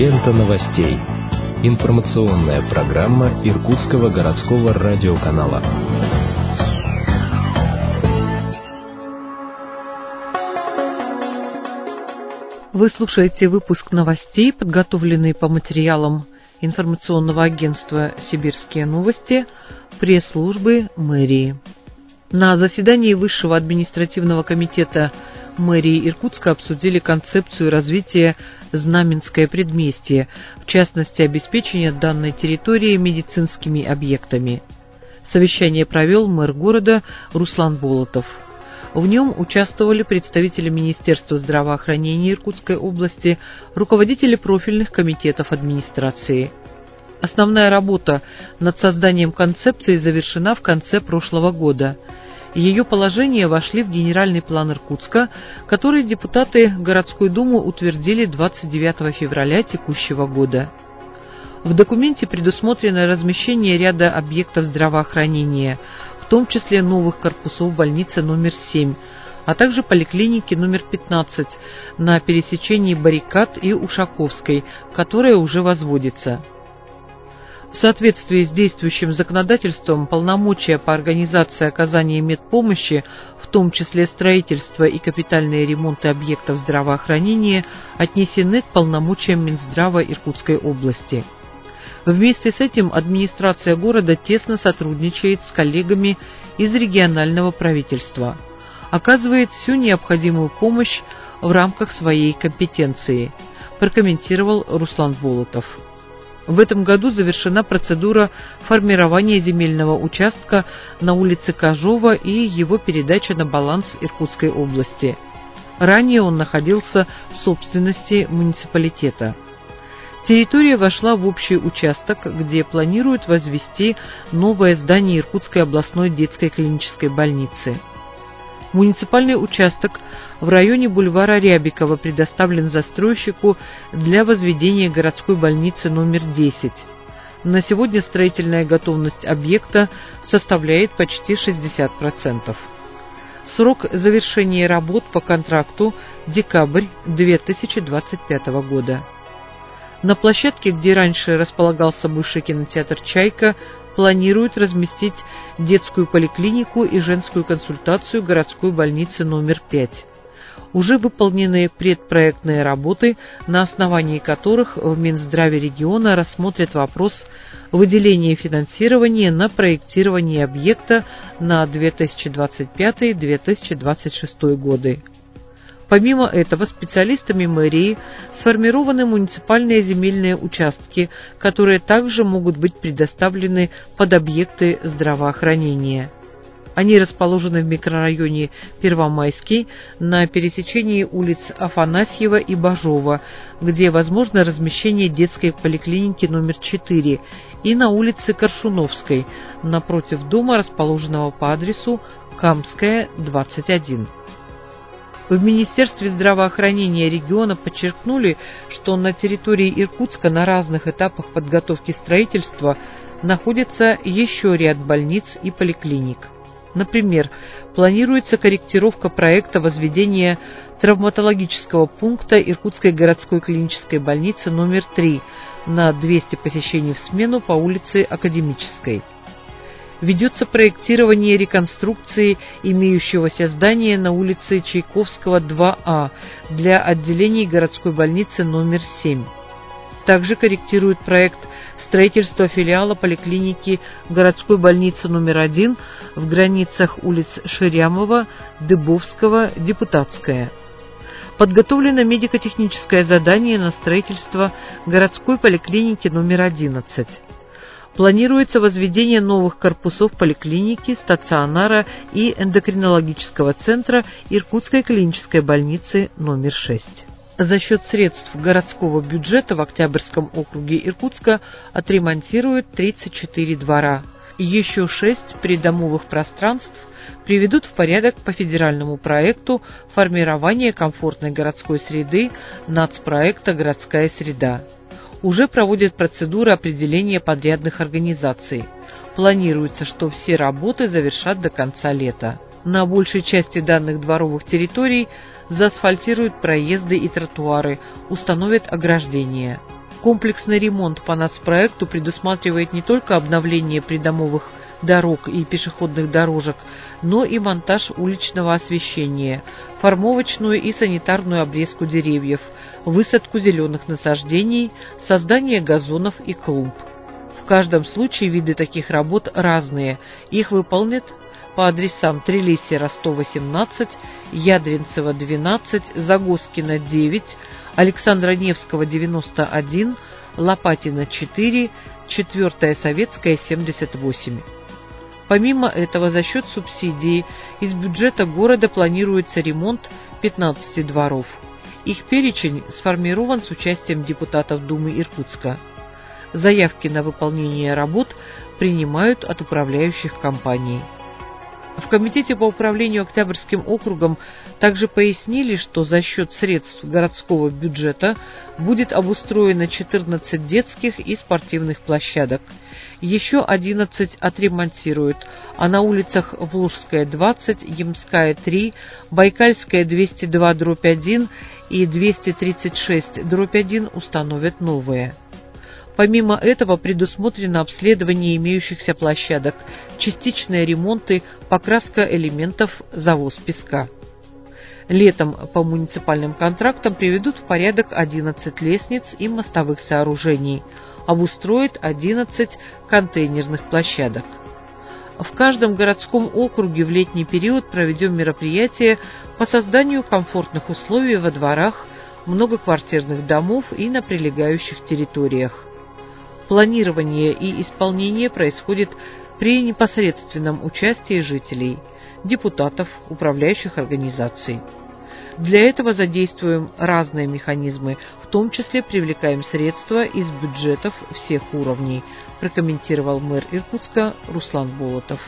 Лента новостей. Информационная программа Иркутского городского радиоканала. Вы слушаете выпуск новостей, подготовленный по материалам информационного агентства «Сибирские новости» пресс-службы мэрии. На заседании Высшего административного комитета мэрии Иркутска обсудили концепцию развития Знаменское предместье, в частности, обеспечение данной территории медицинскими объектами. Совещание провел мэр города Руслан Болотов. В нем участвовали представители Министерства здравоохранения Иркутской области, руководители профильных комитетов администрации. Основная работа над созданием концепции завершена в конце прошлого года. Ее положения вошли в генеральный план Иркутска, который депутаты городской думы утвердили 29 февраля текущего года. В документе предусмотрено размещение ряда объектов здравоохранения, в том числе новых корпусов больницы номер 7, а также поликлиники номер 15 на пересечении Баррикад и Ушаковской, которая уже возводится. В соответствии с действующим законодательством полномочия по организации оказания медпомощи, в том числе строительство и капитальные ремонты объектов здравоохранения, отнесены к полномочиям Минздрава Иркутской области. Вместе с этим администрация города тесно сотрудничает с коллегами из регионального правительства, оказывает всю необходимую помощь в рамках своей компетенции, прокомментировал Руслан Болотов. В этом году завершена процедура формирования земельного участка на улице Кожова и его передача на баланс Иркутской области. Ранее он находился в собственности муниципалитета. Территория вошла в общий участок, где планируют возвести новое здание Иркутской областной детской клинической больницы. Муниципальный участок в районе бульвара Рябикова предоставлен застройщику для возведения городской больницы номер 10. На сегодня строительная готовность объекта составляет почти 60%. Срок завершения работ по контракту – декабрь 2025 года. На площадке, где раньше располагался бывший кинотеатр «Чайка», планируют разместить детскую поликлинику и женскую консультацию городской больницы номер 5. Уже выполнены предпроектные работы, на основании которых в Минздраве региона рассмотрят вопрос выделения финансирования на проектирование объекта на 2025-2026 годы. Помимо этого, специалистами мэрии сформированы муниципальные земельные участки, которые также могут быть предоставлены под объекты здравоохранения. Они расположены в микрорайоне Первомайский на пересечении улиц Афанасьева и Бажова, где возможно размещение детской поликлиники номер 4, и на улице Коршуновской, напротив дома, расположенного по адресу Камская, 21. В Министерстве здравоохранения региона подчеркнули, что на территории Иркутска на разных этапах подготовки строительства находится еще ряд больниц и поликлиник. Например, планируется корректировка проекта возведения травматологического пункта Иркутской городской клинической больницы номер 3 на 200 посещений в смену по улице Академической. Ведется проектирование реконструкции имеющегося здания на улице Чайковского, 2А, для отделений городской больницы номер 7. Также корректирует проект строительства филиала поликлиники городской больницы номер 1 в границах улиц Ширямова, Дыбовского, Депутатская. Подготовлено медико-техническое задание на строительство городской поликлиники номер 11. Планируется возведение новых корпусов поликлиники, стационара и эндокринологического центра Иркутской клинической больницы номер 6. За счет средств городского бюджета в Октябрьском округе Иркутска отремонтируют 34 двора. Еще 6 придомовых пространств приведут в порядок по федеральному проекту формирования комфортной городской среды нацпроекта «Городская среда». Уже проводят процедуры определения подрядных организаций. Планируется, что все работы завершат до конца лета. На большей части данных дворовых территорий заасфальтируют проезды и тротуары, установят ограждения. Комплексный ремонт по нацпроекту предусматривает не только обновление придомовых дорог и пешеходных дорожек, но и монтаж уличного освещения, формовочную и санитарную обрезку деревьев, высадку зеленых насаждений, создание газонов и клумб. В каждом случае виды таких работ разные. Их выполнят по адресам Трелесья, Ростова, 17, Ядринцева, 12, Загоскина, 9, Александра Невского, 91, Лопатина, 4, 4-я Советская, 78. Помимо этого, за счет субсидии из бюджета города планируется ремонт 15 дворов. Их перечень сформирован с участием депутатов Думы Иркутска. Заявки на выполнение работ принимают от управляющих компаний. В Комитете по управлению Октябрьским округом также пояснили, что за счет средств городского бюджета будет обустроено 14 детских и спортивных площадок. Еще 11 отремонтируют, а на улицах Волжская, 20, Ямская, 3, Байкальская, 202/1 и 236/1 установят новые. Помимо этого предусмотрено обследование имеющихся площадок, частичные ремонты, покраска элементов, завоз песка. Летом по муниципальным контрактам приведут в порядок 11 лестниц и мостовых сооружений, обустроят 11 контейнерных площадок. В каждом городском округе в летний период проведем мероприятия по созданию комфортных условий во дворах, многоквартирных домов и на прилегающих территориях. Планирование и исполнение происходит при непосредственном участии жителей, депутатов, управляющих организаций. Для этого задействуем разные механизмы, в том числе привлекаем средства из бюджетов всех уровней, прокомментировал мэр Иркутска Руслан Болотов.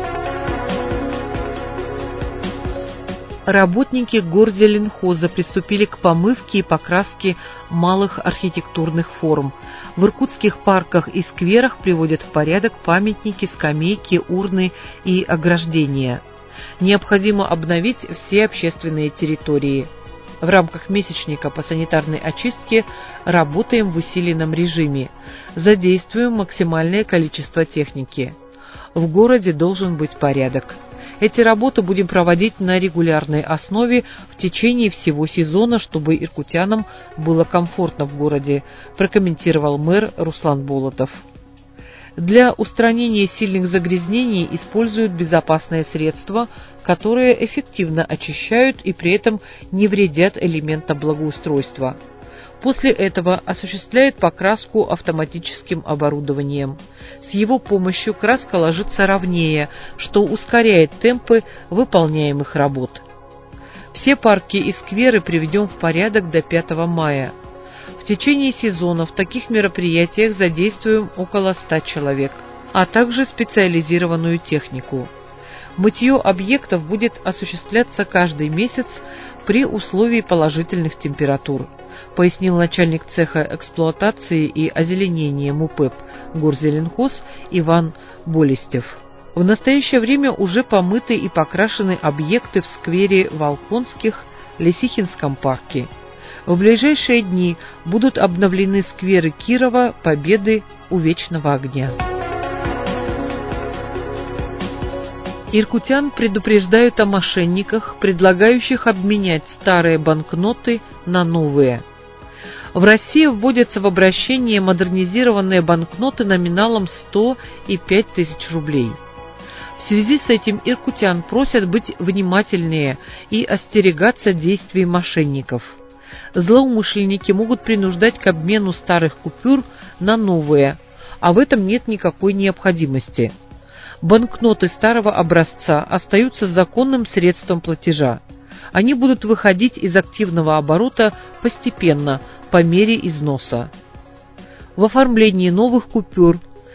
Работники горзеленхоза приступили к помывке и покраске малых архитектурных форм. В иркутских парках и скверах приводят в порядок памятники, скамейки, урны и ограждения. Необходимо обновить все общественные территории. В рамках месячника по санитарной очистке работаем в усиленном режиме. Задействуем максимальное количество техники. В городе должен быть порядок. Эти работы будем проводить на регулярной основе в течение всего сезона, чтобы иркутянам было комфортно в городе, прокомментировал мэр Руслан Болотов. Для устранения сильных загрязнений используют безопасные средства, которые эффективно очищают и при этом не вредят элементам благоустройства. После этого осуществляют покраску автоматическим оборудованием. С его помощью краска ложится ровнее, что ускоряет темпы выполняемых работ. Все парки и скверы приведем в порядок до 5 мая. В течение сезона в таких мероприятиях задействуем около 100 человек, а также специализированную технику. Мытье объектов будет осуществляться каждый месяц при условии положительных температур, пояснил начальник цеха эксплуатации и озеленения МУПЭП Горзеленхоз Иван Болестев. В настоящее время уже помыты и покрашены объекты в сквере Волконских, Лисихинском парке. В ближайшие дни будут обновлены скверы Кирова, Победы, у Вечного огня. Иркутян предупреждают о мошенниках, предлагающих обменять старые банкноты на новые. В России вводятся в обращение модернизированные банкноты номиналом 100 и 5000 рублей. В связи с этим иркутян просят быть внимательнее и остерегаться действий мошенников. Злоумышленники могут принуждать к обмену старых купюр на новые, а в этом нет никакой необходимости. Банкноты старого образца остаются законным средством платежа. Они будут выходить из активного оборота постепенно, по мере износа. В оформлении новых купюр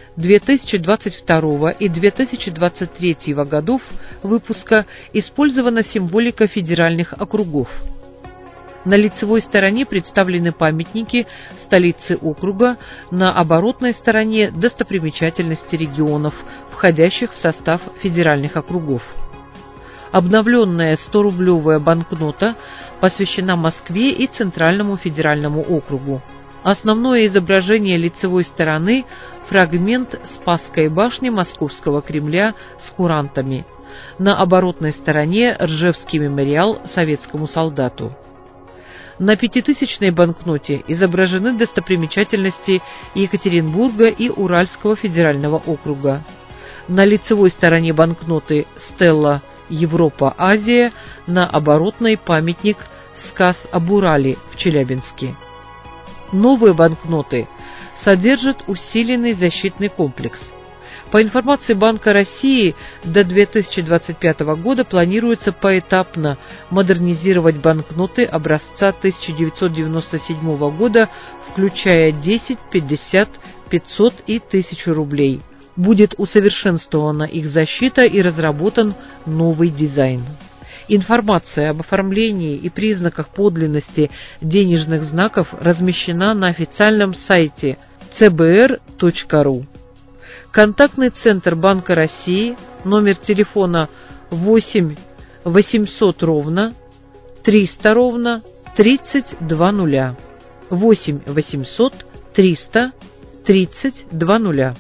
2022 и 2023 годов выпуска использована символика федеральных округов. На лицевой стороне представлены памятники столицы округа, на оборотной стороне достопримечательности регионов, входящих в состав федеральных округов. Обновленная 100-рублевая банкнота посвящена Москве и Центральному федеральному округу. Основное изображение лицевой стороны – фрагмент Спасской башни Московского Кремля с курантами. На оборотной стороне – Ржевский мемориал советскому солдату. На 5000-й банкноте изображены достопримечательности Екатеринбурга и Уральского федерального округа. На лицевой стороне банкноты стелла Европа-Азия, на оборотной памятник «Сказ об Урале» в Челябинске. Новые банкноты содержат усиленный защитный комплекс. По информации Банка России, до 2025 года планируется поэтапно модернизировать банкноты образца 1997 года, включая 10, 50, 500 и 1000 рублей. Будет усовершенствована их защита и разработан новый дизайн. Информация об оформлении и признаках подлинности денежных знаков размещена на официальном сайте cbr.ru. Контактный центр Банка России, номер телефона 8 800 ровно 300 ровно 3020. 8 800 300 3020.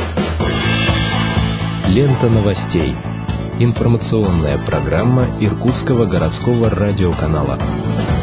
Лента новостей. Информационная программа Иркутского городского радиоканала.